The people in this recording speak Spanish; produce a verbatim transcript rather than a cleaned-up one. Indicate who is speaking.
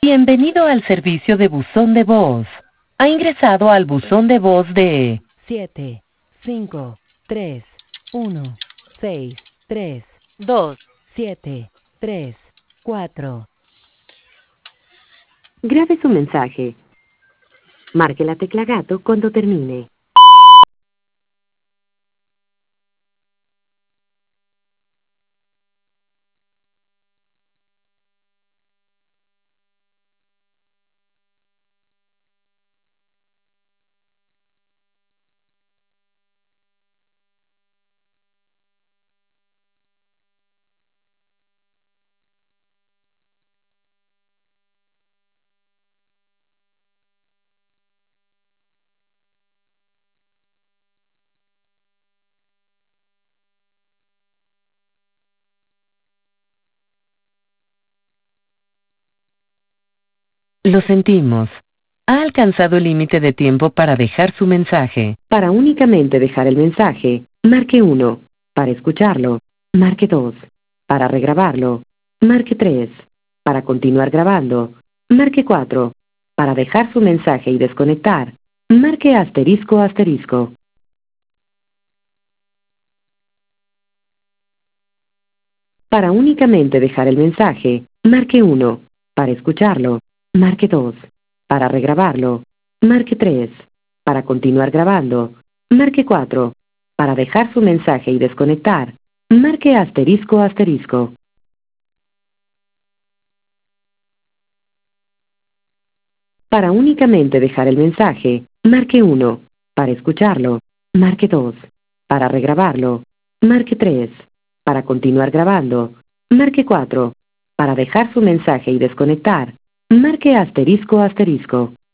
Speaker 1: Bienvenido al servicio de buzón de voz. Ha ingresado al buzón de voz de
Speaker 2: siete, cinco, tres, uno, seis, tres,
Speaker 3: dos,
Speaker 2: siete, tres, cuatro.
Speaker 4: Grabe su mensaje. Marque la tecla gato cuando termine.
Speaker 1: Lo sentimos. Ha alcanzado el límite de tiempo para dejar su mensaje.
Speaker 4: Para únicamente dejar el mensaje, marque uno. Para escucharlo, marque dos. Para regrabarlo, marque tres. Para continuar grabando, marque cuatro. Para dejar su mensaje y desconectar, marque asterisco asterisco. Para únicamente dejar el mensaje, marque uno. Para escucharlo, marque dos. Para regrabarlo, marque tres. Para continuar grabando, marque cuatro. Para dejar su mensaje y desconectar, marque asterisco asterisco. Para únicamente dejar el mensaje, marque uno. Para escucharlo, marque dos. Para regrabarlo, marque tres. Para continuar grabando, marque cuatro. Para dejar su mensaje y desconectar, marque asterisco asterisco.